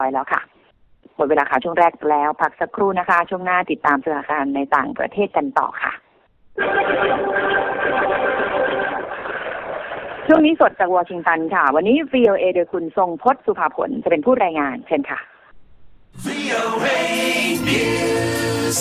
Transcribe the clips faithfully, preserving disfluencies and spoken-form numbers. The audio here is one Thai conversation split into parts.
ไปแล้วค่ะหมดเวลาข่าวช่วงแรกแล้วพักสักครู่นะคะช่วงหน้าติดตามสถานการณ์ในต่างประเทศกันต่อค่ะช่วงนี้สดจากวอชิงตันค่ะวันนี้ วี โอ เอ โดยคุณทรงพจน์สุภาผลจะเป็นผู้รายงานเชิญค่ะ วี โอ เอ News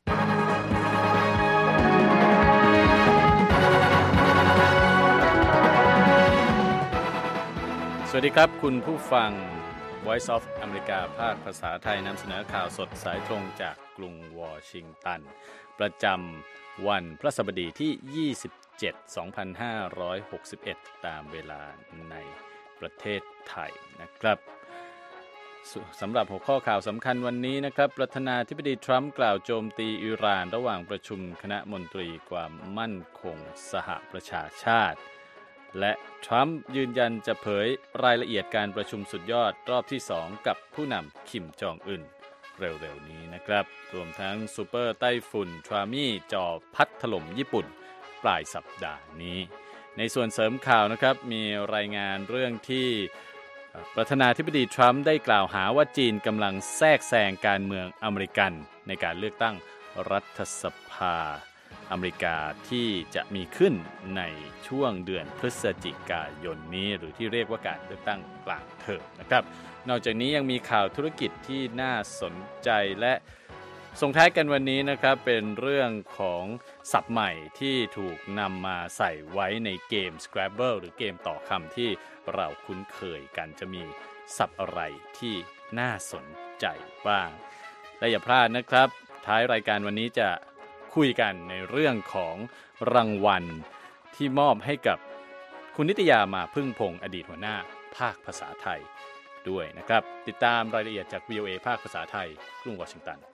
สวัสดีครับคุณผู้ฟัง Voice of America ภาคภาษาไทยนำเสนอข่าวสดสายตรงจากกรุงวอชิงตันประจำวันพฤหัสบดีที่ยี่สิบเจ็ด สองพันห้าร้อยหกสิบเอ็ดตามเวลาในประเทศไทยนะครับสำหรับหัวข้อข่าวสำคัญวันนี้นะครับประธานาธิบดีทรัมป์กล่าวโจมตีอิหร่านระหว่างประชุมคณะมนตรีความมั่นคงสหประชาชาติและทรัมป์ยืนยันจะเผยรายละเอียดการประชุมสุดยอดรอบที่สองกับผู้นำคิมจองอึนเร็วๆนี้นะครับรวมทั้งซูเปอร์ไต้ฝุ่นทรามี่จ่อพัดถล่มญี่ปุ่นปลายสัปดาห์นี้ในส่วนเสริมข่าวนะครับมีรายงานเรื่องที่ประธานาธิบดีทรัมป์ได้กล่าวหาว่าจีนกำลังแทรกแซงการเมืองอเมริกันในการเลือกตั้งรัฐสภาอเมริกาที่จะมีขึ้นในช่วงเดือนพฤศจิกายนนี้หรือที่เรียกว่าการเลือกตั้งกลางเทอมนะครับนอกจากนี้ยังมีข่าวธุรกิจที่น่าสนใจและส่งท้ายกันวันนี้นะครับเป็นเรื่องของศัพท์ใหม่ที่ถูกนำมาใส่ไว้ในเกม Scrabble หรือเกมต่อคำที่เราคุ้นเคยกันจะมีศัพท์อะไรที่น่าสนใจบ้างและอย่าพลาดนะครับท้ายรายการวันนี้จะคุยกันในเรื่องของรางวัลที่มอบให้กับคุณนิตยามาพึ่งพงษ์อดีตหัวหน้าภาคภาษาไทยด้วยนะครับติดตามรายละเอียดจาก วี โอ เอ ภาคภาษาไทยกรุงวอชิงตัน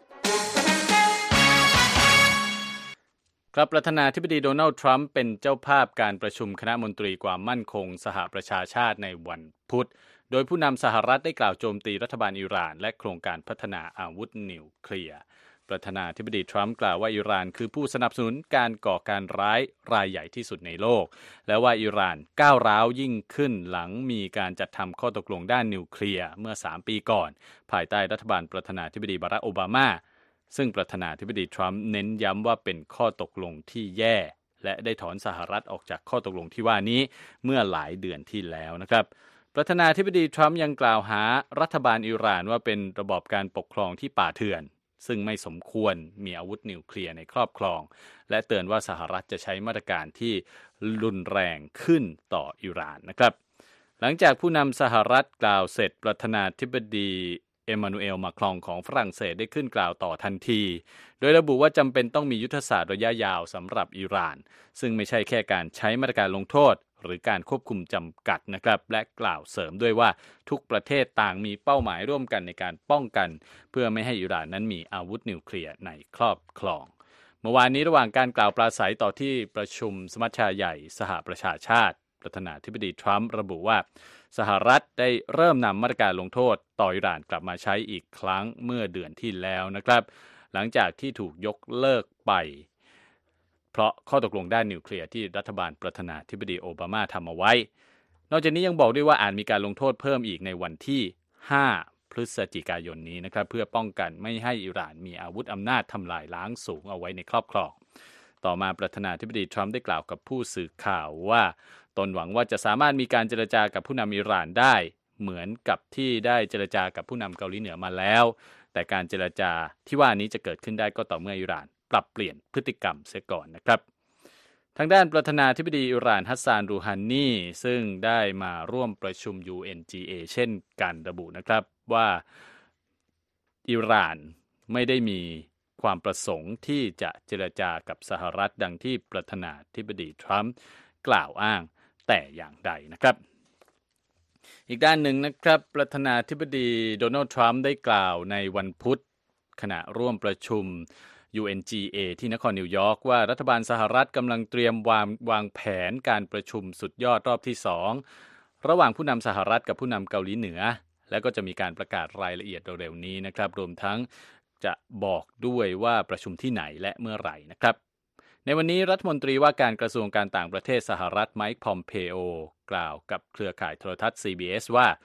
ครับประธานาธิบดีโดนัลด์ทรัมป์เป็นเจ้าภาพการประชุมคณะมนตรีความมั่นคงสหประชาชาติในวันพุธโดยผู้นำสหรัฐได้กล่าวโจมตีรัฐบาลอิหร่านและโครงการพัฒนาอาวุธนิวเคลียร์ประธานาธิบดีทรัมป์กล่าวว่าอิหร่านคือผู้สนับสนุนการก่อการร้ายรายใหญ่ที่สุดในโลกและว่าอิหร่านก้าวร้าวยิ่งขึ้นหลังมีการจัดทำข้อตกลงด้านนิวเคลียร์เมื่อสามปีก่อนภายใต้รัฐบาลประธานาธิบดีบารักโอบามาซึ่งประธานาธิบดีทรัมป์เน้นย้ำว่าเป็นข้อตกลงที่แย่และได้ถอนสหรัฐออกจากข้อตกลงที่ว่านี้เมื่อหลายเดือนที่แล้วนะครับประธานาธิบดีทรัมป์ยังกล่าวหารัฐบาลอิหร่านว่าเป็นระบอบการปกครองที่ป่าเถื่อนซึ่งไม่สมควรมีอาวุธนิวเคลียร์ในครอบครองและเตือนว่าสหรัฐจะใช้มาตรการที่รุนแรงขึ้นต่ออิหร่านนะครับหลังจากผู้นำสหรัฐกล่าวเสร็จประธานาธิบดีเอมานูเอลมาครองของฝรั่งเศสได้ขึ้นกล่าวต่อทันทีโดยระบุว่าจำเป็นต้องมียุทธศาสตร์ระยะยาวสำหรับอิหร่านซึ่งไม่ใช่แค่การใช้มาตรการลงโทษหรือการควบคุมจำกัดนะครับและกล่าวเสริมด้วยว่าทุกประเทศต่างมีเป้าหมายร่วมกันในการป้องกันเพื่อไม่ให้อิหร่านนั้นมีอาวุธนิวเคลียร์ในครอบครองเมื่อวานนี้ระหว่างการกล่าวปราศรัยต่อที่ประชุมสมัชชาใหญ่สหประชาชาติประธานาธิบดีทรัมป์ระบุว่าสหรัฐได้เริ่มนำมาตรการลงโทษต่ออิหร่านกลับมาใช้อีกครั้งเมื่อเดือนที่แล้วนะครับหลังจากที่ถูกยกเลิกไปเพราะข้อตกลงด้านนิวเคลียร์ที่รัฐบาลประธานาธิบดีโอบามาทำเอาไว้นอกจากนี้ยังบอกด้วยว่าอาจมีการลงโทษเพิ่มอีกในวันที่ห้าพฤศจิกายนนี้นะครับเพื่อป้องกันไม่ให้อิหร่านมีอาวุธอำนาจทำลายล้างสูงเอาไว้ในครอบครองต่อมาประธานาธิบดีทรัมป์ได้กล่าวกับผู้สื่อข่าวว่าตนหวังว่าจะสามารถมีการเจรจากับผู้นำอิหร่านได้เหมือนกับที่ได้เจรจากับผู้นำเกาหลีเหนือมาแล้วแต่การเจรจาที่ว่านี้จะเกิดขึ้นได้ก็ต่อเมื่ออิหร่านปรับเปลี่ยนพฤติกรรมเสียก่อนนะครับทางด้านประธานาธิบดีอิหร่านฮัสซานรูฮานีซึ่งได้มาร่วมประชุม ยู เอ็น จี เอ เช่นกันระบุนะครับว่าอิหร่านไม่ได้มีความประสงค์ที่จะเจรจากับสหรัฐดังที่ประธานาธิบดีทรัมป์กล่าวอ้างแต่อย่างใดนะครับอีกด้านหนึ่งนะครับประธานาธิบดีโดนัลด์ทรัมป์ได้กล่าวในวันพุธขณะร่วมประชุม ยู เอ็น จี เอ ที่นครนิวยอร์กว่ารัฐบาลสหรัฐกำลังเตรียมวางวางแผนการประชุมสุดยอดรอบที่สองระหว่างผู้นำสหรัฐกับผู้นำเกาหลีเหนือและก็จะมีการประกาศรายละเอียดเร็วๆนี้นะครับรวมทั้งจะบอกด้วยว่าประชุมที่ไหนและเมื่อไหร่นะครับในวันนี้รัฐมนตรีว่าการกระทรวงการต่างประเทศสหรัฐไมค์พอมเพโอกล่าวกับเครือข่ายโทรทัศน์ ซี บี เอส ว่า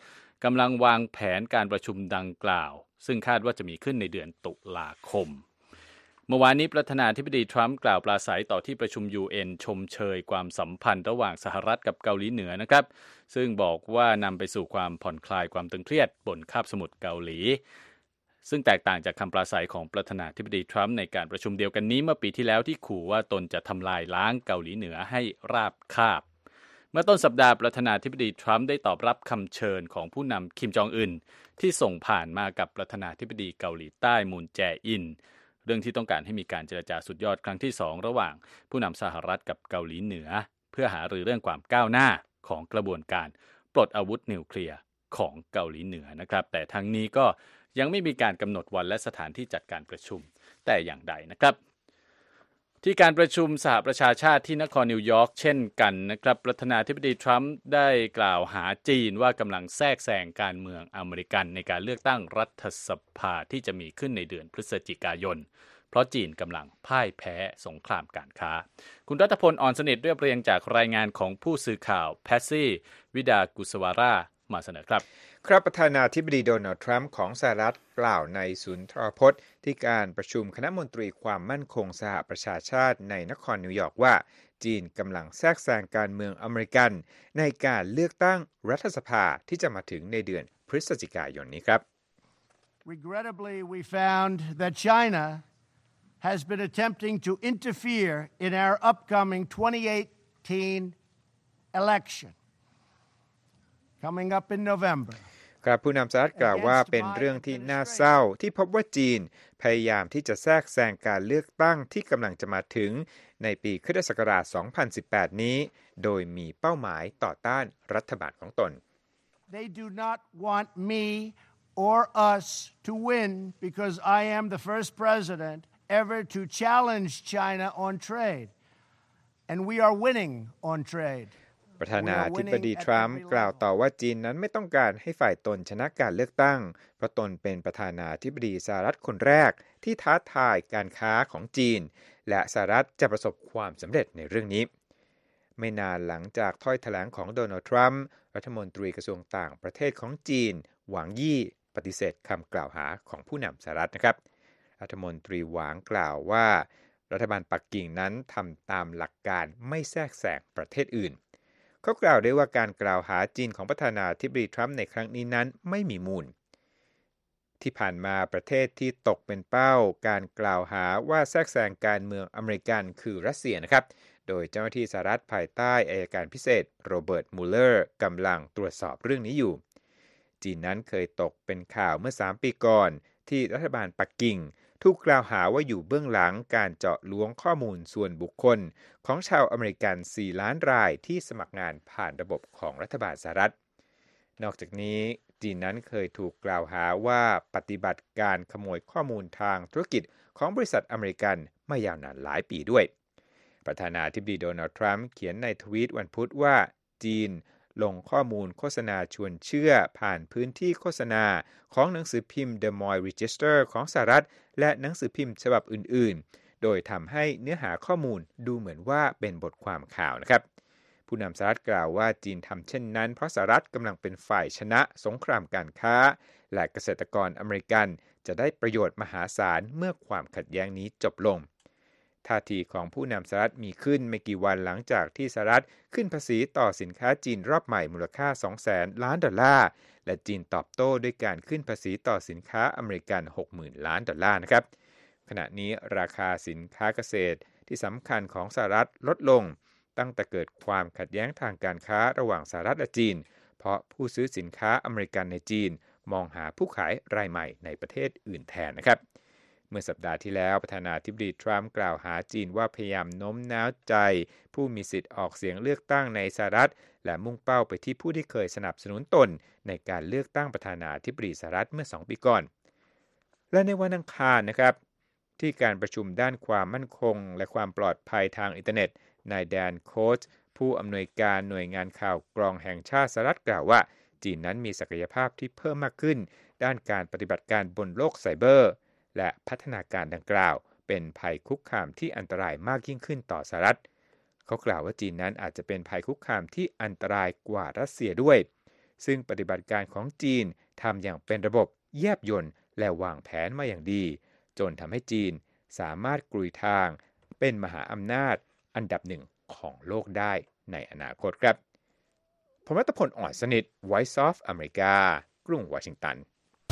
กำลังวางแผนการประชุมดังกล่าวซึ่งคาดว่าจะมีขึ้นในเดือนตุลาคมเมื่อวานนี้ประธานาธิบดีทรัมป์กล่าวปราศัยต่อที่ประชุม ยู เอ็น ชมเชยความสัมพันธ์ระหว่างสหรัฐกับเกาหลีเหนือนะครับซึ่งบอกว่านำไปสู่ความผ่อนคลายความตึงเครียดบนคาบสมุทรเกาหลีซึ่งแตกต่างจากคำปราศัยของประธานาธิบดีทรัมป์ในการประชุมเดียวกันนี้เมื่อปีที่แล้วที่ขู่ว่าตนจะทำลายล้างเกาหลีเหนือให้ราบคาบเมื่อต้นสัปดาห์ประธานาธิบดีทรัมป์ได้ตอบรับคำเชิญของผู้นำคิมจองอึนที่ส่งผ่านมากับประธานาธิบดีเกาหลีใต้มูนแจอินเรื่องที่ต้องการให้มีการเจรจาสุดยอดครั้งที่สองระหว่างผู้นำสหรัฐกับเกาหลีเหนือเพื่อหารือเรื่องความก้าวหน้าของกระบวนการปลดอาวุธนิวเคลียร์ของเกาหลีเหนือนะครับแต่ทั้งนี้ก็ยังไม่มีการกำหนดวันและสถานที่จัดการประชุมแต่อย่างใดนะครับที่การประชุมสหประชาชาติที่นครนิวยอร์กเช่นกันนะครับประธานาธิบดีทรัมป์ได้กล่าวหาจีนว่ากำลังแทรกแซงการเมืองอเมริกันในการเลือกตั้งรัฐสภาที่จะมีขึ้นในเดือนพฤศจิกายนเพราะจีนกำลังพ่ายแพ้สงครามการค้าคุณรัตพล อ่อนสนิทเรียบเรียงจากรายงานของผู้สื่อข่าวแพซซี่วิดากุสวารามาเสนอครับครับประธานาธิบดีโดนัลด์ทรัมป์ของสหรัฐกล่าวในศูนย์ทรพจน์ที่การประชุมคณะมนตรีความมั่นคงสหประชาชาติในนครนิวยอร์กว่าจีนกำลังแทรกแซงการเมืองอเมริกันในการเลือกตั้งรัฐสภาที่จะมาถึงในเดือนพฤศจิกายนนี้ครับ Regrettably, we found that China has been attempting to interfere in our upcoming twenty eighteen election coming up in November ครับผู้นำสหรัฐกล่าวว่าเป็นเรื่องที่น่าเศร้าที่พบว่าจีนพยายามที่จะแทรกแซงการเลือกตั้งที่กำลังจะมาถึงในปีคริสตศักราชสองพันสิบแปดนี้โดยมีเป้าหมายต่อต้านรัฐบาลของตน They do not want me or us to win because I am the first president ever to challenge China on trade and we are winning on trade ประธานาธิบดีทรัมป์กล่าวต่อว่าจีนนั้นไม่ต้องการให้ฝ่ายตนชนะการเลือกตั้งเพราะตนเป็นประธานาธิบดีสหรัฐคนแรกที่ท้าทายการค้าของจีนและสหรัฐจะประสบความสำเร็จในเรื่องนี้ไม่นานหลังจากถ้อยแถลงของโดนัลด์ทรัมป์รัฐมนตรีกระทรวงต่างประเทศของจีนหวังยี่ปฏิเสธคำกล่าวหาของผู้นำสหรัฐนะครับรัฐมนตรีหวังกล่าวว่ารัฐบาลปักกิ่งนั้นทำตามหลักการไม่แทรกแซงประเทศอื่นเขากล่าวได้ว่าการกล่าวหาจีนของประธานาธิบดีทรัมป์ในครั้งนี้นั้นไม่มีมูลที่ผ่านมาประเทศที่ตกเป็นเป้าการกล่าวหาว่าแทรกแซงการเมืองอเมริกันคือรัสเซียนะครับโดยเจ้าหน้าที่สหรัฐภายใต้อัยการพิเศษโรเบิร์ตมูลเลอร์กำลังตรวจสอบเรื่องนี้อยู่จีนนั้นเคยตกเป็นข่าวเมื่อสามปีก่อนที่รัฐบาลปักกิ่งถูกกล่าวหาว่าอยู่เบื้องหลังการเจาะล้วงข้อมูลส่วนบุคคลของชาวอเมริกันสี่ล้านรายที่สมัครงานผ่านระบบของรัฐบาลสหรัฐนอกจากนี้จีนนั้นเคยถูกกล่าวหาว่าปฏิบัติการขโมยข้อมูลทางธุรกิจของบริษัทอเมริกันมายาวนานหลายปีด้วยประธานาธิบดีโดนัลด์ทรัมป์เขียนในทวีตวันพุธว่าจีนลงข้อมูลโฆษณาชวนเชื่อผ่านพื้นที่โฆษณาของหนังสือพิมพ์ The Moy Register ของสหรัฐและหนังสือพิมพ์ฉบับอื่นๆโดยทำให้เนื้อหาข้อมูลดูเหมือนว่าเป็นบทความข่าวนะครับผู้นำสหรัฐกล่าวว่าจีนทำเช่นนั้นเพราะสหรัฐกำลังเป็นฝ่ายชนะสงครามการค้าและเกษตรกรอเมริกันจะได้ประโยชน์มหาศาลเมื่อความขัดแย้งนี้จบลงท่าทีของผู้นำสหรัฐมีขึ้นไม่กี่วันหลังจากที่สหรัฐขึ้นภาษีต่อสินค้าจีนรอบใหม่มูลค่า สองแสน ล้านดอลลาร์และจีนตอบโต้ด้วยการขึ้นภาษีต่อสินค้าอเมริกัน หกหมื่น ล้านดอลลาร์นะครับขณะนี้ราคาสินค้าเกษตรที่สำคัญของสหรัฐลดลงตั้งแต่เกิดความขัดแย้งทางการค้าระหว่างสหรัฐและจีนเพราะผู้ซื้อสินค้าอเมริกันในจีนมองหาผู้ขายรายใหม่ในประเทศอื่นแทนนะครับเมื่อสัปดาห์ที่แล้วประธานาธิบดีทรัมป์กล่าวหาจีนว่าพยายามโน้มน้าวใจผู้มีสิทธิ์ออกเสียงเลือกตั้งในสหรัฐและมุ่งเป้าไปที่ผู้ที่เคยสนับสนุนตนในการเลือกตั้งประธานาธิบดีสหรัฐเมื่อสองปีก่อนและในวันอังคารนะครับที่การประชุมด้านความมั่นคงและความปลอดภัยทางอินเทอร์เน็ตนายแดนโคชผู้อำนวยการหน่วยงานข่าวกรองแห่งชาติสหรัฐกล่าวว่าจีนนั้นมีศักยภาพที่เพิ่มมากขึ้นด้านการปฏิบัติการบนโลกไซเบอร์และพัฒนาการดังกล่าวเป็นภัยคุกคามที่อันตรายมากยิ่งขึ้นต่อสหรัฐเขากล่าวว่าจีนนั้นอาจจะเป็นภัยคุกคามที่อันตรายกว่ารัสเซียด้วยซึ่งปฏิบัติการของจีนทำอย่างเป็นระบบแยบยลและวางแผนมาอย่างดีจนทำให้จีนสามารถกลุยทางเป็นมหาอำนาจอันดับหนึ่งของโลกได้ในอนาคตครับผมรัตพล อ่อนสนิท Voice of America กรุงวอชิงตัน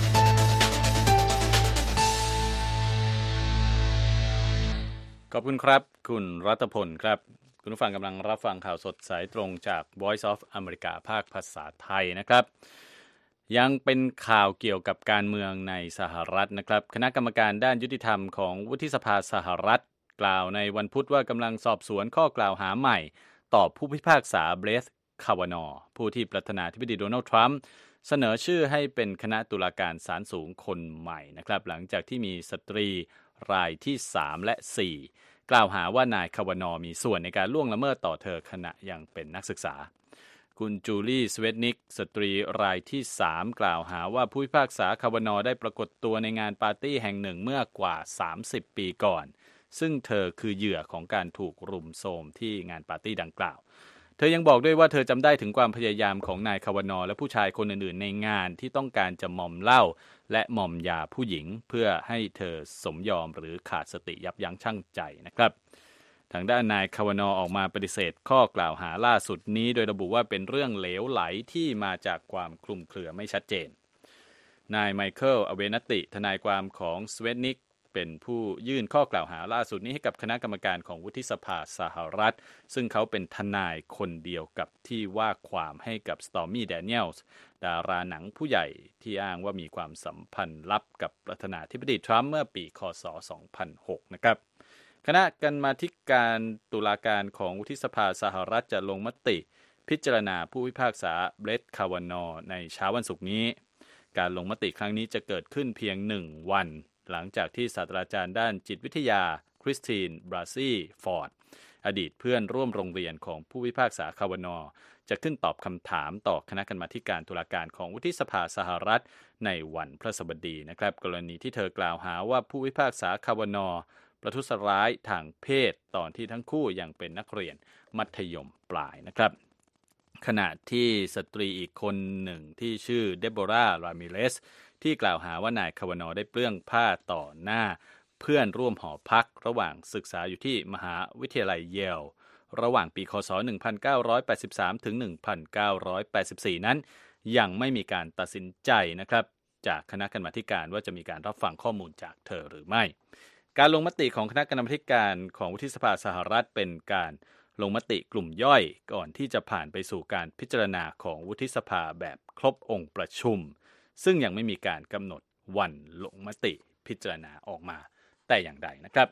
ขอบคุณครับคุณรัตพลครับคุณผู้ฟังกำลังรับฟังข่าวสดสายตรงจาก Voice of America ภาคภาษาไทยนะครับยังเป็นข่าวเกี่ยวกับการเมืองในสหรัฐนะครับคณะกรรมการด้านยุติธรรมของวุฒิสภาสหรัฐกล่าวในวันพุธว่ากำลังสอบสวนข้อกล่าวหาใหม่ต่อผู้พิพากษาเบรธ คาวานอว์ผู้ที่ประธานาธิบดีโดนัลด์ทรัมป์เสนอชื่อให้เป็นคณะตุลาการศาลสูงคนใหม่นะครับหลังจากที่มีสตรีรายที่สามและสี่กล่าวหาว่านายคาวานอว์มีส่วนในการล่วงละเมิดต่อเธอขณะยังเป็นนักศึกษาคุณจูลี่สเวตนิกสตรีรายที่สามกล่าวหาว่าผู้พิพากษาคาวานอว์ได้ปรากฏตัวในงานปาร์ตี้แห่งหนึ่งเมื่อกว่าสามสิบปีก่อนซึ่งเธอคือเหยื่อของการถูกรุมโทรมที่งานปาร์ตี้ดังกล่าวเธอยังบอกด้วยว่าเธอจำได้ถึงความพยายามของนายคาวานอว์และผู้ชายคนอื่นๆในงานที่ต้องการจะมอมเหล้าและมอมยาผู้หญิงเพื่อให้เธอสมยอมหรือขาดสติยับยั้งชั่งใจนะครับทางด้านนายคาวานอว์ออกมาปฏิเสธข้อกล่าวหาล่าสุดนี้โดยระบุว่าเป็นเรื่องเหลวไหลที่มาจากความคลุมเครือไม่ชัดเจนนายไมเคิลอเวนติทนายความของสเวตนิกเป็นผู้ยื่นข้อกล่าวหาล่าสุดนี้ให้กับคณะกรรมการของวุฒิสภาสหรัฐซึ่งเขาเป็นทนายคนเดียวกับที่ว่าความให้กับสตอร์มี่แดเนียลส์ดาราหนังผู้ใหญ่ที่อ้างว่ามีความสัมพันธ์ลับกับประธานาธิบดีทรัมป์เมื่อปีค.ศ. สองพันหกนะครับคณะกรรมาธิการตุลาการของวุฒิสภาสหรัฐจะลงมติพิจารณาผู้พิพากษาเบรธ คาวานอว์ในเช้าวันศุกร์นี้การลงมติครั้งนี้จะเกิดขึ้นเพียงหนึ่งวันหลังจากที่ศาสตราจารย์ด้านจิตวิทยาคริสตินบราซี่ฟอร์ดอดีตเพื่อนร่วมโรงเรียนของผู้พิพากษาคาวานอว์จะขึ้นตอบคำถามต่อคณะกรรมาธิการตุลาการของวุฒิสภาสหรัฐในวันพฤหัสบดีนะครับกรณีที่เธอกล่าวหาว่าผู้พิพากษาคาวานอว์ประทุษร้ายทางเพศตอนที่ทั้งคู่ยังเป็นนักเรียนมัธยมปลายนะครับขณะที่สตรีอีกคนหนึ่งที่ชื่อเดโบรา รามิเรสที่กล่าวหาว่านายคาวานอว์ได้เปลื้องผ้าต่อหน้าเพื่อนร่วมหอพักระหว่างศึกษาอยู่ที่มหาวิทยาลัยเยลระหว่างปีค.ศ. หนึ่งพันเก้าร้อยแปดสิบสาม ถึง หนึ่งพันเก้าร้อยแปดสิบสี่ นั้นยังไม่มีการตัดสินใจนะครับจากคณะกรรมาธิการว่าจะมีการรับฟังข้อมูลจากเธอหรือไม่การลงมติของคณะกรรมาธิการของวุฒิสภาสหรัฐเป็นการลงมติกลุ่มย่อยก่อนที่จะผ่านไปสู่การพิจารณาของวุฒิสภาแบบครบองค์ประชุมซึ่งยังไม่มีการกำหนดวันลงมติพิจารณาออกมาแต่อย่างใดนะครับ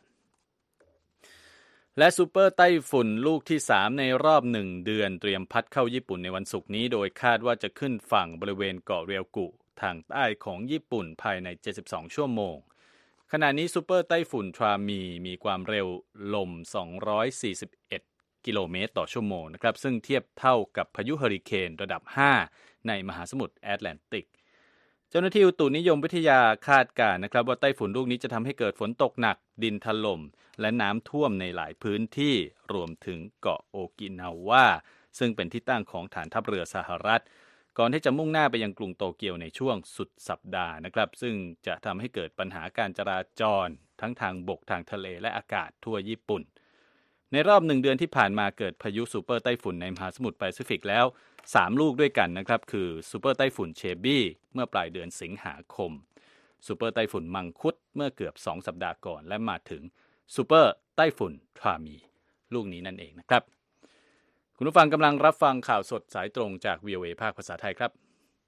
และซูเปอร์ไต้ฝุ่นลูกที่สามในรอบหนึ่งเดือนเตรียมพัดเข้าญี่ปุ่นในวันศุกร์นี้โดยคาดว่าจะขึ้นฝั่งบริเวณเกาะเรียวกุทางใต้ของญี่ปุ่นภายในเจ็ดสิบสองชั่วโมงขณะนี้ซูเปอร์ไต้ฝุ่นทรามีมีความเร็วลมสองร้อยสี่สิบเอ็ดกิโลเมตรต่อชั่วโมงนะครับซึ่งเทียบเท่ากับพายุเฮอริเคนระดับห้าในมหาสมุทรแอตแลนติกเจ้าหน้าที่อุตุนิยมวิทยาคาดการณ์นะครับว่าไต้ฝุ่นลูกนี้จะทำให้เกิดฝนตกหนักดินถล่มและน้ำท่วมในหลายพื้นที่รวมถึงเกาะโอกินาวาซึ่งเป็นที่ตั้งของฐานทัพเรือสหรัฐก่อนที่จะมุ่งหน้าไปยังกรุงโตเกียวในช่วงสุดสัปดาห์นะครับซึ่งจะทำให้เกิดปัญหาการจราจรทั้งทางบกทางทะเลและอากาศทั่วญี่ปุ่นในรอบหนึ่งเดือนที่ผ่านมาเกิดพายุซูเปอร์ไต้ฝุ่นในมหาสมุทรแปซิฟิกแล้วสามลูกด้วยกันนะครับคือซูเปอร์ไต้ฝุ่นเชบี้เมื่อปลายเดือนสิงหาคมซูเปอร์ไต้ฝุ่นมังคุดเมื่อเกือบสองสัปดาห์ก่อนและมาถึงซูเปอร์ไต้ฝุ่นทรามีลูกนี้นั่นเองนะครับคุณผู้ฟังกำลังรับฟังข่าวสดสายตรงจาก วี โอ เอ ภาคภาษาไทยครับ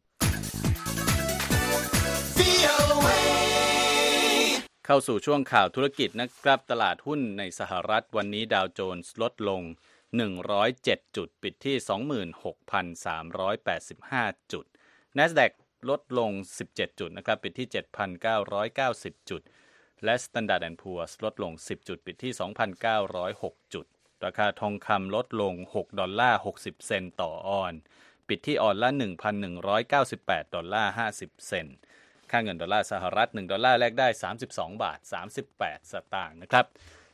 เข้าสู่ช่วงข่าวธุรกิจนะครับตลาดหุ้นในสหรัฐวันนี้ดาวโจนส์ลดลงหนึ่งร้อยเจ็ดจุดปิดที่ สองหมื่นหกพันสามร้อยแปดสิบห้า จุด NASDAQ ลดลงสิบเจ็ดจุดนะครับปิดที่ เจ็ดพันเก้าร้อยเก้าสิบ จุดและ Standard แอนด์ Poor's ลดลงสิบจุดปิดที่ สองพันเก้าร้อยหก จุดราคาทองคำลดลงหกดอลลาร์หกสิบเซนต์ต่อออนซ์ปิดที่ออนซ์ละ หนึ่งพันหนึ่งร้อยเก้าสิบแปดดอลลาร์ห้าสิบเซนต์ค่าเงินดอลลาร์สหรัฐหนึ่งดอลลาร์แลกได้สามสิบสองบาทสามสิบแปดสตางค์นะครับ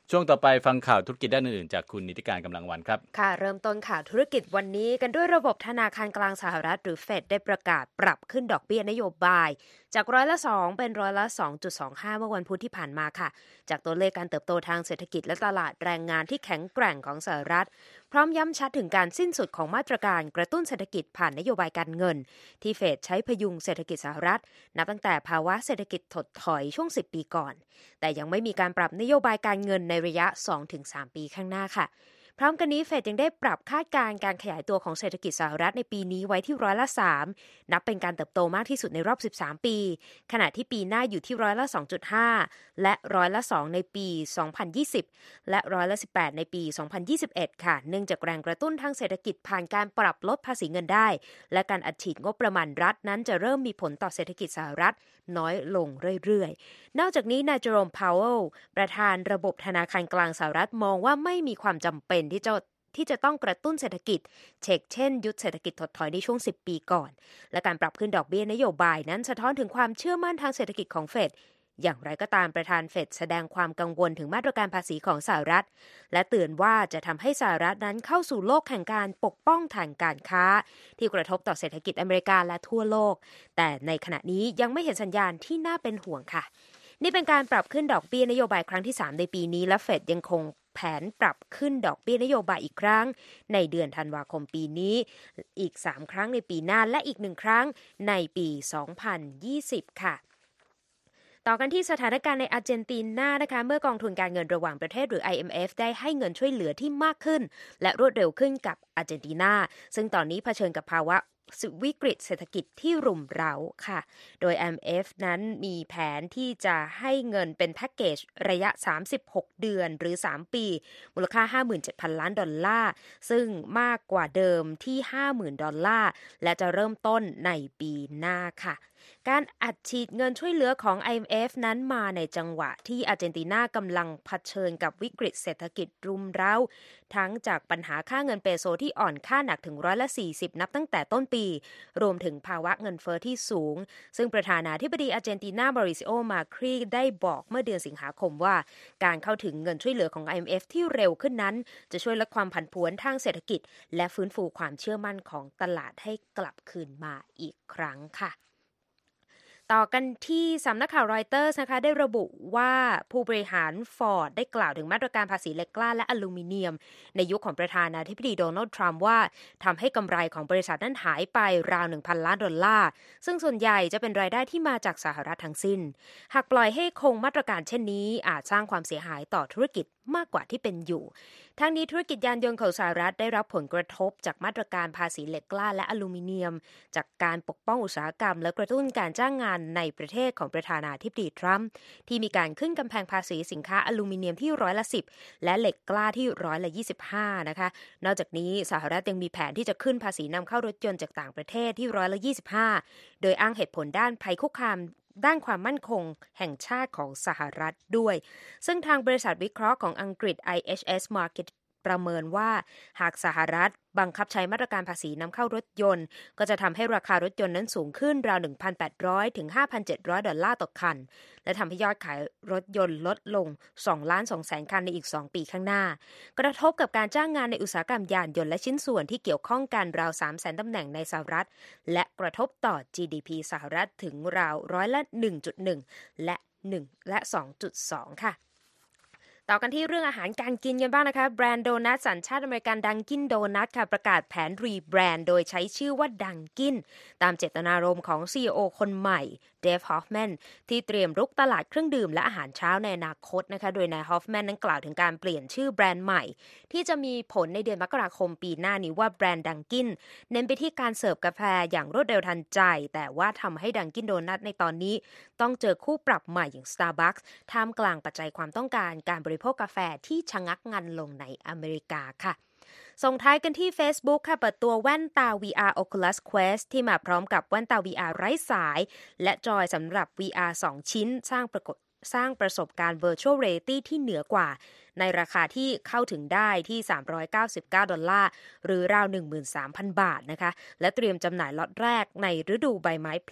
ช่วงต่อไปฟังข่าวธุรกิจด้านอื่นๆจากคุณนิติการกำลังวันครับค่ะเริ่มต้นข่าวธุรกิจวันนี้กันด้วยระบบธนาคารกลางสหรัฐหรือเฟดได้ประกาศปรับขึ้นดอกเบี้ยนโยบายจากร้อยละสองเป็นร้อยละ สองจุดสองห้า เมื่อวันพุธที่ผ่านมาค่ะจากตัวเลขการเติบโตทางเศรษฐกิจและตลาดแรงงานที่แข็งแกร่งของสหรัฐพร้อมย้ำชัดถึงการสิ้นสุดของมาตรการกระตุ้นเศรษฐกิจผ่านนโยบายการเงินที่เฟดใช้พยุงเศรษฐกิจสหรัฐนับตั้งแต่ภาวะเศรษฐกิจถดถอยช่วงสิบปีก่อนแต่ยังไม่มีการปรับนโยบายการเงินในระยะ สองถึงสาม ปีข้างหน้าค่ะพร้อมกันนี้เฟดยังได้ปรับคาดการณ์การขยายตัวของเศรษฐกิจสหรัฐในปีนี้ไว้ที่ร้อยละสามนับเป็นการเติบโตมากที่สุดในรอบสิบสามปีขณะที่ปีหน้าอยู่ที่ร้อยละ สองจุดห้า และร้อยละสองในปีสองพันยี่สิบและร้อยละสิบแปดในปีสองพันยี่สิบเอ็ดค่ะเนื่องจากแรงกระตุ้นทางเศรษฐกิจผ่านการปรับลดภาษีเงินได้และการอัดฉีดงบประมาณรัฐนั้นจะเริ่มมีผลต่อเศรษฐกิจสหรัฐน้อยลงเรื่อยๆนอกจากนี้นายเจอโรม พาวเวลประธานระบบธนาคารกลางสหรัฐมองว่าไม่มีความจำเป็นที่จะที่จะต้องกระตุ้นเศรษฐกิจเช่นเช่นยุทธเศรษฐกิจถดถอยในช่วงสิบปีก่อนและการปรับขึ้นดอกเบี้ยนโยบายนั้นสะท้อนถึงความเชื่อมั่นทางเศรษฐกิจของเฟดอย่างไรก็ตามประธานเฟดแสดงความกังวลถึงมาตรการภาษีของสหรัฐและเตือนว่าจะทำให้สหรัฐนั้นเข้าสู่โลกแห่งการปกป้องทางการค้าที่กระทบต่อเศรษฐกิจอเมริกาและทั่วโลกแต่ในขณะนี้ยังไม่เห็นสัญญาณที่น่าเป็นห่วงค่ะนี่เป็นการปรับขึ้นดอกเบี้ยนโยบายครั้งที่สามในปีนี้และเฟดยังคงแผนปรับขึ้นดอกเบี้ยนโยบายอีกครั้งในเดือนธันวาคมปีนี้อีกสามครั้งในปีหน้าและอีกหนึ่งครั้งในปีสองพันยี่สิบค่ะต่อกันที่สถานการณ์ในอาร์เจนตินานะคะเมื่อกองทุนการเงินระหว่างประเทศหรือ ไอ เอ็ม เอฟ ได้ให้เงินช่วยเหลือที่มากขึ้นและรวดเร็วขึ้นกับอาร์เจนตินาซึ่งตอนนี้เผชิญกับภาวะวิกฤตเศรษฐกิจที่รุมเร้าค่ะโดย ไอ เอ็ม เอฟ นั้นมีแผนที่จะให้เงินเป็นแพ็กเกจระยะสามสิบหกเดือนหรือสามปีมูลค่า ห้าหมื่นเจ็ดพัน ล้านดอลลาร์ซึ่งมากกว่าเดิมที่ ห้าหมื่น ดอลลาร์และจะเริ่มต้นในปีหน้าค่ะการอัดฉีดเงินช่วยเหลือของ ไอ เอ็ม เอฟ นั้นมาในจังหวะที่อาร์เจนตินากำลังเผชิญกับวิกฤตเศรษฐกิจรุมเร้าทั้งจากปัญหาค่าเงินเปโซที่อ่อนค่าหนักถึงร้อยละสี่สิบนับตั้งแต่ต้นปีรวมถึงภาวะเงินเฟ้อที่สูงซึ่งประธานาธิบดีอาร์เจนตินามาริซิโอ มาครีได้บอกเมื่อเดือนสิงหาคมว่าการเข้าถึงเงินช่วยเหลือของ ไอ เอ็ม เอฟ ที่เร็วขึ้นนั้นจะช่วยลดความผันผวนทางเศรษฐกิจและฟื้นฟูความเชื่อมั่นของตลาดให้กลับคืนมาอีกครั้งค่ะต่อกันที่สำนักข่าวรอยเตอร์สนะคะได้ระบุว่าผู้บริหารฟอร์ดได้กล่าวถึงมาตรการภาษีเหล็กกล้าและอลูมิเนียมในยุค ของประธานาธิบดีโดนัลด์ทรัมป์ว่าทำให้กำไรของบริษัทนั้นหายไปราว หนึ่งพัน ล้านดอลลาร์ซึ่งส่วนใหญ่จะเป็นรายได้ที่มาจากสหรัฐทั้งสิ้นหากปล่อยให้คงมาตรการเช่นนี้อาจสร้างความเสียหายต่อธุรกิจมากกว่าที่เป็นอยู่ทั้งนี้ธุรกิจยานยนต์ของสหรัฐได้รับผลกระทบจากมาตรการภาษีเหล็กกล้าและอลูมิเนียมจากการปกป้องอุตสาหกรรมและกระตุ้นการจ้างงานในประเทศของประธานาธิบดีทรัมป์ที่มีการขึ้นกำแพงภาษีสินค้าอลูมิเนียมที่ร้อยละสิบและเหล็กกล้าที่ร้อยละยี่สิบห้านะคะนอกจากนี้สหรัฐยังมีแผนที่จะขึ้นภาษีนำเข้ารถยนต์จากต่างประเทศที่ร้อยละยี่สิบห้าโดยอ้างเหตุผลด้านภัยคุกคามด้านความมั่นคงแห่งชาติของสหรัฐด้วยซึ่งทางบริษัทวิเคราะห์ของอังกฤษ ไอ เอช เอส Market ประเมินว่าหากสหรัฐบังคับใช้มาตรการภาษีนำเข้ารถยนต์ก็จะทำให้ราคารถยนต์นั้นสูงขึ้นราว หนึ่งพันแปดร้อย ถึง ห้าพันเจ็ดร้อย ดอลลาร์ต่อคันและทำให้ยอดขายรถยนต์ลดลง สองล้านสองแสน คันในอีกสองปีข้างหน้ากระทบกับการจ้างงานในอุตสาหกรรมยานยนต์และชิ้นส่วนที่เกี่ยวข้องกันราว สามแสน ตำแหน่งในสหรัฐและกระทบต่อ จี ดี พี สหรัฐถึงราวร้อยละ หนึ่งจุดหนึ่ง และ1และ สองจุดสอง ค่ะต่อกันที่เรื่องอาหารการกินกันบ้างนะคะแบรนด์โดนัทสัญชาติอเมริกันดังกินโดนัทค่ะประกาศแผนรีแบรนด์โดยใช้ชื่อว่าดังกินตามเจตนารมณ์ของ ซี อี โอ คนใหม่เดฟฮอฟแมนที่เตรียมรุกตลาดเครื่องดื่มและอาหารเช้าในอนาคตนะคะโดยนายฮอฟแมนนั้นกล่าวถึงการเปลี่ยนชื่อแบรนด์ใหม่ที่จะมีผลในเดือนมกราคมปีหน้านี้ว่าแบรนด์ดังกินเน้นไปที่การเสิร์ฟกาแฟอย่างรวดเร็วทันใจแต่ว่าทำให้ดังกินโดนัทในตอนนี้ต้องเจอคู่ปรับใหม่อย่าง Starbucks ท่ามกลางปัจจัยความต้องการการบริโภคกาแฟที่ชะงักงันลงในอเมริกาค่ะส่งท้ายกันที่ Facebook ค่ะเปิดตัวแว่นตา วี อาร์ Oculus Quest ที่มาพร้อมกับแว่นตา วี อาร์ ไร้สายและจอยสำหรับ วี อาร์ สองชิ้นสร้างปรากฏสร้างประสบการณ์ Virtual Reality ที่เหนือกว่าในราคาที่เข้าถึงได้ที่สามร้อยเก้าสิบเก้าดอลลาร์หรือราว หนึ่งหมื่นสามพัน บาทนะคะและเตรียมจำหน่ายล็อตแรกในฤดูใบไม้ผลิ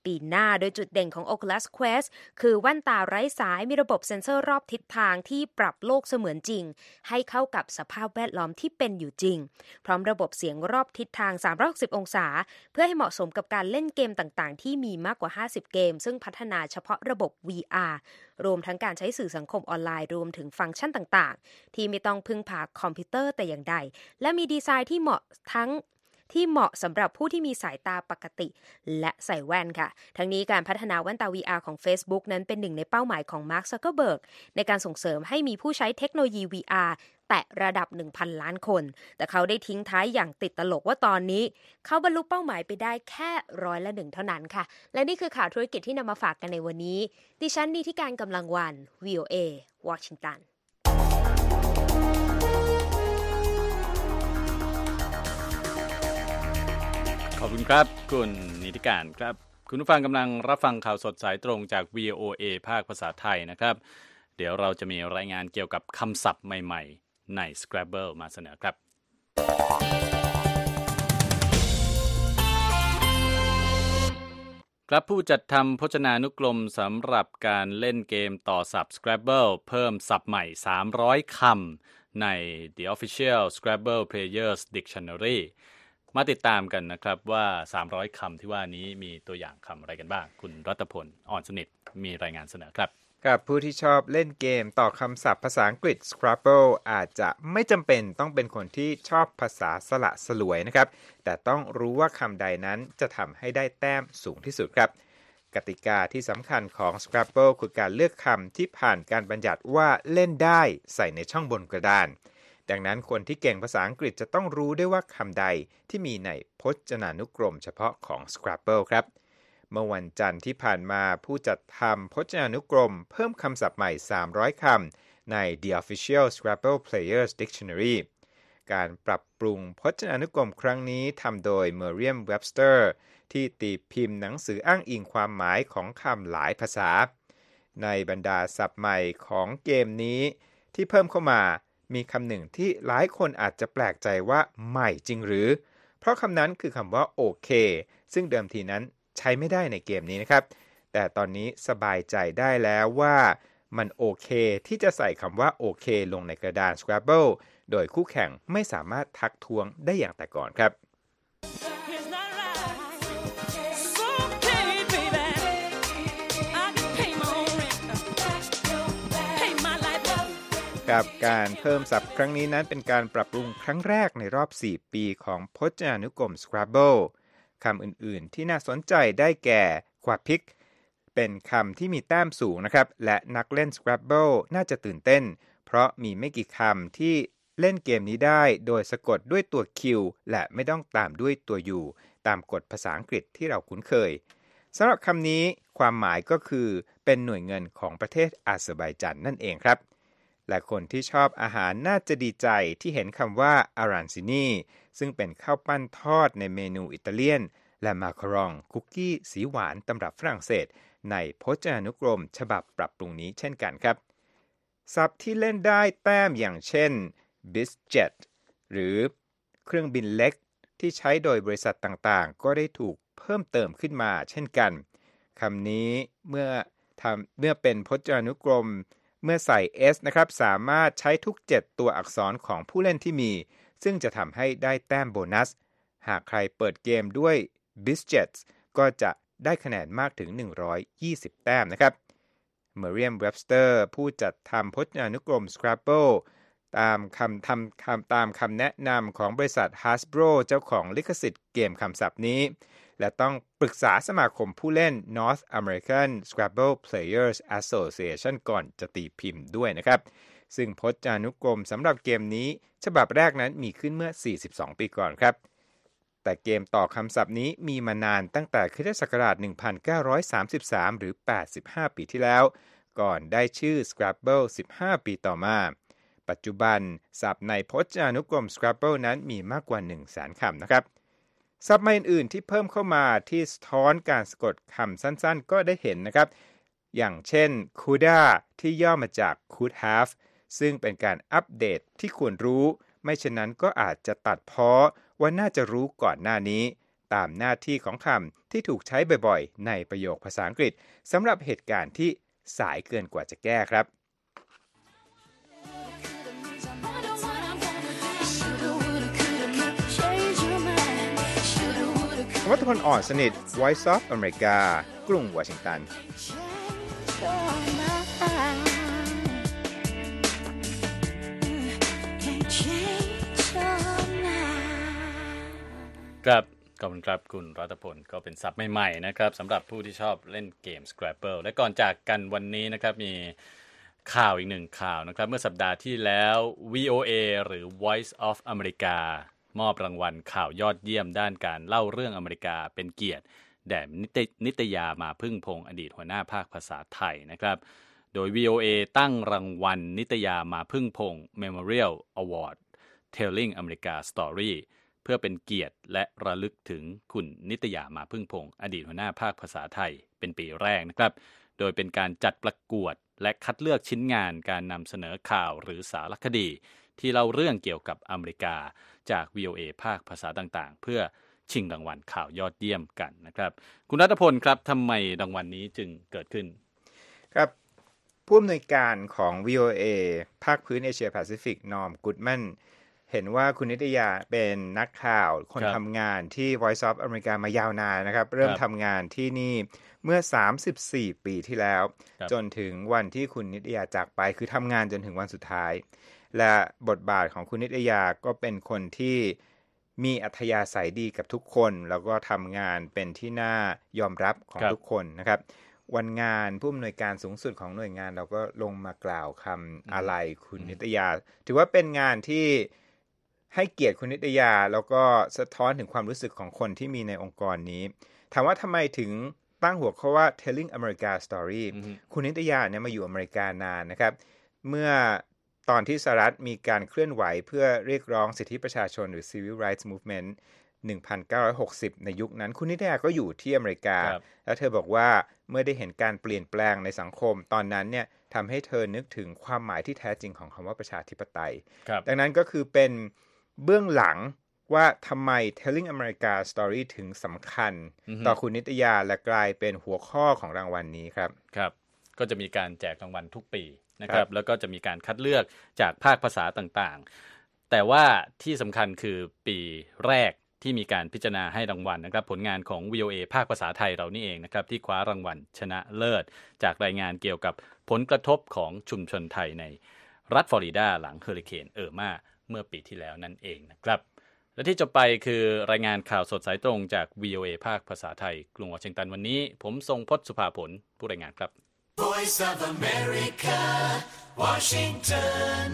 ปีหน้าโดยจุดเด่นของ Oculus Quest คือแว่นตาไร้สายมีระบบเซ็นเซอร์รอบทิศทางที่ปรับโลกเสมือนจริงให้เข้ากับสภาพแวดล้อมที่เป็นอยู่จริงพร้อมระบบเสียงรอบทิศทางสามร้อยหกสิบองศาเพื่อให้เหมาะสมกับการเล่นเกมต่างๆที่มีมากกว่าห้าสิบเกมซึ่งพัฒนาเฉพาะระบบ วี อาร์ รวมทั้งการใช้สื่อสังคมออนไลน์รวมถึงฟังก์ชันต่างๆที่ไม่ต้องพึ่งพาคอมพิวเตอร์แต่อย่างใดและมีดีไซน์ที่เหมาะทั้งที่เหมาะสำหรับผู้ที่มีสายตาปกติและใส่แว่นค่ะทั้งนี้การพัฒนาแว่นตา วี อาร์ ของ Facebook นั้นเป็นหนึ่งในเป้าหมายของ Mark Zuckerberg ในการส่งเสริมให้มีผู้ใช้เทคโนโลยี วี อาร์ แตะระดับ หนึ่งพัน ล้านคนแต่เขาได้ทิ้งท้ายอย่างติดตลกว่าตอนนี้เขาบรรลุเป้าหมายไปได้แค่ร้อยละหนึ่งเท่านั้นค่ะและนี่คือข่าวธุรกิจที่นำมาฝากกันในวันนี้ดิฉันนิติการกำลังวัน วี โอ เอ วอชิงตันขอบคุณครับคุณนิติการครับคุณผู้ฟังกำลังรับฟังข่าวสดสายตรงจาก วี โอ เอ ภาคภาษาไทยนะครับเดี๋ยวเราจะมีรายงานเกี่ยวกับคำศัพท์ใหม่ๆใน Scrabble มาเสนอครับครับผู้จัดทำพจนานุกรมสำหรับการเล่นเกมต่อศัพท์ Scrabble เพิ่มศัพท์ใหม่สามร้อยคำใน The Official Scrabble Players Dictionaryมาติดตามกันนะครับว่าสามร้อยคำที่ว่านี้มีตัวอย่างคำอะไรกันบ้างคุณรัตพลอ่อนสนิทมีรายงานเสนอครับกับผู้ที่ชอบเล่นเกมต่อคำศัพท์ภาษาอังกฤษ Scrabble อาจจะไม่จำเป็นต้องเป็นคนที่ชอบภาษาสละสลวยนะครับแต่ต้องรู้ว่าคำใดนั้นจะทำให้ได้แต้มสูงที่สุดครับกติกาที่สำคัญของ Scrabble คือการเลือกคำที่ผ่านการบัญญัติว่าเล่นได้ใส่ในช่องบนกระดานดังนั้นคนที่เก่งภาษาอังกฤษจะต้องรู้ได้ว่าคำใดที่มีในพจนานุกรมเฉพาะของ Scrabble ครับเมื่อวันจันทร์ที่ผ่านมาผู้จัดทำพจนานุกรมเพิ่มคำศัพท์ใหม่สามร้อยคำใน The Official Scrabble Players Dictionary การปรับปรุงพจนานุกรมครั้งนี้ทำโดย Merriam-Webster ที่ตีพิมพ์หนังสืออ้างอิงความหมายของคำหลายภาษาในบรรดาศัพท์ใหม่ของเกมนี้ที่เพิ่มเข้ามามีคำหนึ่งที่หลายคนอาจจะแปลกใจว่าใหม่จริงหรือเพราะคำนั้นคือคำว่าโอเคซึ่งเดิมทีนั้นใช้ไม่ได้ในเกมนี้นะครับแต่ตอนนี้สบายใจได้แล้วว่ามันโอเคที่จะใส่คำว่าโอเคลงในกระดาน Scrabble โดยคู่แข่งไม่สามารถทักท้วงได้อย่างแต่ก่อนครับกับการเพิ่มศัพท์ครั้งนี้นั้นเป็นการปรับปรุงครั้งแรกในรอบสี่ปีของพจนานุกรม Scrabble คำอื่นๆที่น่าสนใจได้แก่ควาพิกเป็นคำที่มีแต้มสูงนะครับและนักเล่น Scrabble น่าจะตื่นเต้นเพราะมีไม่กี่คำที่เล่นเกมนี้ได้โดยสะกดด้วยตัว Q และไม่ต้องตามด้วยตัว U ตามกฎภาษาอังกฤษที่เราคุ้นเคยสำหรับคำนี้ความหมายก็คือเป็นหน่วยเงินของประเทศอาเซอร์ไบจานนั่นเองครับและคนที่ชอบอาหารน่าจะดีใจที่เห็นคำว่าอารันซินีซึ่งเป็นข้าวปั้นทอดในเมนูอิตาเลียนและมาคารองคุกกี้สีหวานตำรับฝรั่งเศสในพจนานุกรมฉบับปรับปรุงนี้เช่นกันครับศัพท์ที่เล่นได้แต้มอย่างเช่น Bizjet หรือเครื่องบินเล็กที่ใช้โดยบริษัทต่างๆก็ได้ถูกเพิ่มเติมขึ้นมาเช่นกันคำนี้เมื่อทำเมื่อเป็นพจนานุกรมเมื่อใส่ S นะครับสามารถใช้ทุกเจ็ดตัวอักษรของผู้เล่นที่มีซึ่งจะทำให้ได้แต้มโบนัสหากใครเปิดเกมด้วย Bizjets ก็จะได้คะแนนมากถึงหนึ่งร้อยยี่สิบแต้มนะครับ Merriam-Webster ผู้จัดทำพจนานุกรม Scrabble ตามคำทำคำตามคำแนะนำของบริษัท Hasbro เจ้าของลิขสิทธิ์เกมคำศัพท์นี้และต้องปรึกษาสมาคมผู้เล่น North American Scrabble Players Association ก่อนจะตีพิมพ์ด้วยนะครับซึ่งพจนานุกรมสำหรับเกมนี้ฉบับแรกนั้นมีขึ้นเมื่อสี่สิบสองปีก่อนครับแต่เกมต่อคำศัพท์นี้มีมานานตั้งแต่คริสตศักราชหนึ่งพันเก้าร้อยสามสิบสามหรือแปดสิบห้าปีที่แล้วก่อนได้ชื่อ Scrabble สิบห้าปีต่อมาปัจจุบันศัพท์ในพจนานุกรม Scrabble นั้นมีมากกว่า หนึ่งแสน คำนะครับศัพท์ใหม่อื่นๆที่เพิ่มเข้ามาที่สะท้อนการสะกดคำสั้นๆก็ได้เห็นนะครับอย่างเช่น coulda ที่ย่อมาจาก could have ซึ่งเป็นการอัปเดตที่ควรรู้ไม่เช่นนั้นก็อาจจะตัดพ้อว่าน่าจะรู้ก่อนหน้านี้ตามหน้าที่ของคำที่ถูกใช้บ่อยๆในประโยคภาษาอังกฤษสำหรับเหตุการณ์ที่สายเกินกว่าจะแก้ครับวัฒพลอ่อนสนิท Voice of America กรุงวอชิงตันครับขอบคุณครับคุณรัตพลก็เป็นศัพท์ใหม่ๆนะครับสำหรับผู้ที่ชอบเล่นเกม Scrabble และก่อนจากกันวันนี้นะครับมีข่าวอีกหนึ่งข่าวนะครับเมื่อสัปดาห์ที่แล้ว วี โอ เอ หรือ Voice of America มอบรางวัลข่าวยอดเยี่ยมด้านการเล่าเรื่องอเมริกาเป็นเกียรติแด่นิตยามาพึ่งพงศ์อดีตหัวหน้าภาคภาษาไทยนะครับโดย วี โอ เอ ตั้งรางวัลนิตยามาพึ่งพงศ์ Memorial Award Telling America Story เพื่อเป็นเกียรติและระลึกถึงคุณนิตยามาพึ่งพงศ์อดีตหัวหน้าภาคภาษาไทยเป็นปีแรกนะครับโดยเป็นการจัดประกวดและคัดเลือกชิ้นงานการนำเสนอข่าวหรือสารคดีที่เล่าเรื่องเกี่ยวกับอเมริกาจาก วี โอ เอ ภาคภาษาต่างๆเพื่อชิงรางวัลข่าวยอดเยี่ยมกันนะครับคุณรัตพลครับทำไมรางวัลนี้จึงเกิดขึ้นครับผู้อำนวยการของ วี โอ เอ ภาคพื้นเอเชียแปซิฟิกนอร์มกูดแมนเห็นว่าคุณนิตยาเป็นนักข่าวคนทำงานที่ Voice of America มายาวนานนะครับเริ่มทำงานที่นี่เมื่อสามสิบสี่ปีที่แล้วจนถึงวันที่คุณนิตยาจากไปคือทำงานจนถึงวันสุดท้ายและบทบาทของคุณนิตยาก็เป็นคนที่มีอัธยาศัยดีกับทุกคนแล้วก็ทำงานเป็นที่น่ายอมรับของทุกคนนะครับวันงานผู้อำนวยการสูงสุดของหน่วยงานเราก็ลงมากล่าวคำอาลัยคุณนิตยาถือว่าเป็นงานที่ให้เกียรติคุณนิตยาแล้วก็สะท้อนถึงความรู้สึกของคนที่มีในองค์กรนี้ถามว่าทำไมถึงตั้งหัวข้อว่า Telling America Story คุณนิตยาเนี่ยมาอยู่อเมริกานานนะครับเมื่อตอนที่สหรัฐมีการเคลื่อนไหวเพื่อเรียกร้องสิทธิประชาชนหรือ Civil Rights Movement หนึ่งพันเก้าร้อยหกสิบ ในยุคนั้นคุณนิตยาก็อยู่ที่อเมริกาแล้วเธอบอกว่าเมื่อได้เห็นการเปลี่ยนแปลงในสังคมตอนนั้นเนี่ยทำให้เธอนึกถึงความหมายที่แท้จริงของคำว่าประชาธิปไตยดังนั้นก็คือเป็นเบื้องหลังว่าทำไม Telling America Story ถึงสำคัญ mm-hmm. ต่อคุณนิตยาและกลายเป็นหัวข้อของรางวัล น, นี้ครับครับก็จะมีการแจกรางวัลทุกปีนะครับแล้วก็จะมีการคัดเลือกจากภาคภาษาต่างๆแต่ว่าที่สำคัญคือปีแรกที่มีการพิจารณาให้รางวัลนะครับผลงานของ วี โอ เอ ภาคภาษาไทยเรานี่เองนะครับที่คว้ารางวัลชนะเลิศจากรายงานเกี่ยวกับผลกระทบของชุมชนไทยในรัฐฟลอริดาหลังเฮอริเคนเออร์มาเมื่อปีที่แล้วนั่นเองนะครับและที่จบไปคือรายงานข่าวสดสายตรงจาก วี โอ เอ ภาคภาษาไทยกรุงวอชิงตันวันนี้ผมทรงพจน์สุภาผลผู้รายงานครับ Voice of America Washington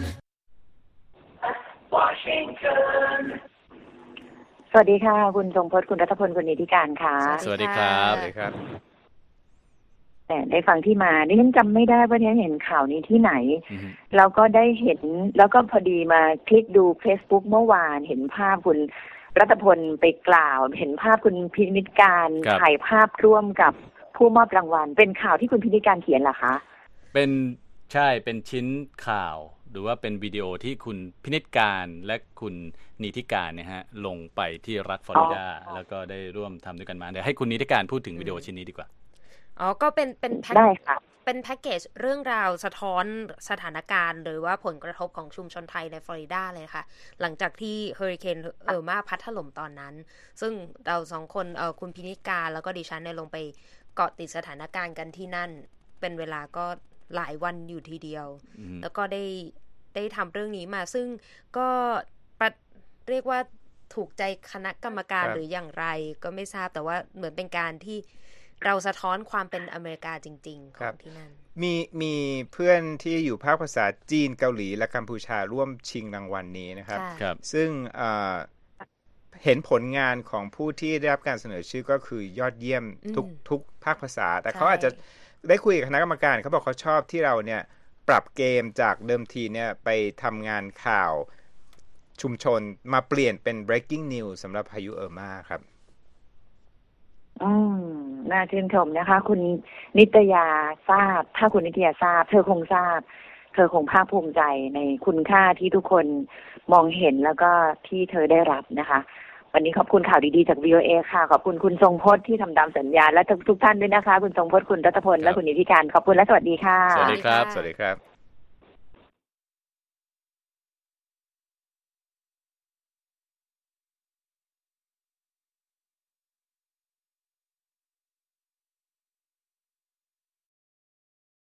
Washington สวัสดีค่ะคุณทรงพจน์คุณรัตพลคุณนิติการค่ะสวัสดีครับสวัสดีครับแต่ได้ฟังที่มาดิฉันจำไม่ได้ว่าดิฉันเห็นข่าวนี้ที่ไหนแล้วก็ได้เห็นแล้วก็พอดีมาคลิกดู Facebook เมื่อวานเห็นภาพคุณรัตพลไปกล่าวเห็นภาพคุณพินิจการถ่ายภาพร่วมกับผู้มอบรางวัลเป็นข่าวที่คุณพินิจการเขียนเหรอคะเป็นใช่เป็นชิ้นข่าวหรือว่าเป็นวิดีโอที่คุณพินิจการและคุณนิติการเนี่ยฮะลงไปที่รัฐฟลอริดาแล้วก็ได้ร่วมทำด้วยกันมาเดี๋ยวให้คุณนิติการพูดถึงวิดีโอชิ้นนี้ดีกว่าอ๋อก็เป็นเป็นแพ็คเป็นแพ็กเกจเรื่องราวสะท้อนสถานการณ์หรือว่าผลกระทบของชุมชนไทยในฟลอริดาเลยค่ะหลังจากที่เฮอริเคนเออร์มาพัดถล่มตอนนั้นซึ่งเราสองคนเออคุณพินิจการแล้วก็ดิฉันเนี่ยลงไปเกาะติดสถานการณ์กันที่นั่นเป็นเวลาก็หลายวันอยู่ทีเดียวแล้วก็ได้ได้ทำเรื่องนี้มาซึ่งก็เรียกว่าถูกใจคณะกรรมการหรืออย่างไรก็ไม่ทราบแต่ว่าเหมือนเป็นการที่เราสะท้อนความเป็นอเมริกาจริงๆของที่นั่นมีมีเพื่อนที่อยู่ภาคภาษาจีนเกาหลีและกัมพูชาร่วมชิงรางวัล น, นี้นะครับซึ่งเห็นผลงานของผู้ที่ได้รับการเสนอชื่อก็คือยอดเยี่ยมทุกทุกภาคภาษาแต่เขาอาจจะได้คุยกับคณะกรรมการเขาบอกเขาชอบที่เราเนี่ยปรับเกมจากเดิมทีเนี่ยไปทำงานข่าวชุมชนมาเปลี่ยนเป็น breaking news สำหรับพายุเออร์มาครับอืมน่าชื่นชมนะคะคุณนิตยาทราบถ้าคุณนิตยาทราบเธอคงทราบเธอคงภาคภูมิใจในคุณค่าที่ทุกคนมองเห็นแล้วก็ที่เธอได้รับนะคะวันนี้ขอบคุณข่าวดีๆจาก วี โอ เอ ค่ะขอบคุณคุณทรงพจน์ที่ทำตามสัญญาและทุกท่านด้วยนะคะคุณทรงพจน์คุณรัตพลและคุณนิติการขอบคุณและสวัสดีค่ะสวัสดีครับสวัสดีครับ